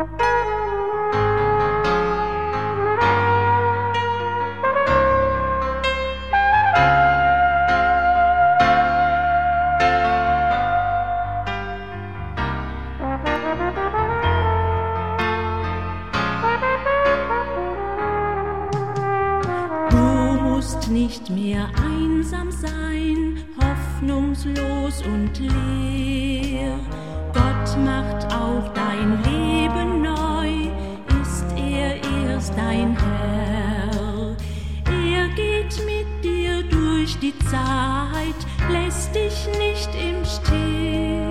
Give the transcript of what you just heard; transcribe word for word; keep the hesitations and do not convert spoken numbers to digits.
Nicht mehr einsam sein, hoffnungslos und leer. Gott macht auch dein Leben neu, ist er erst dein Herr. Er geht mit dir durch die Zeit, lässt dich nicht im Stich.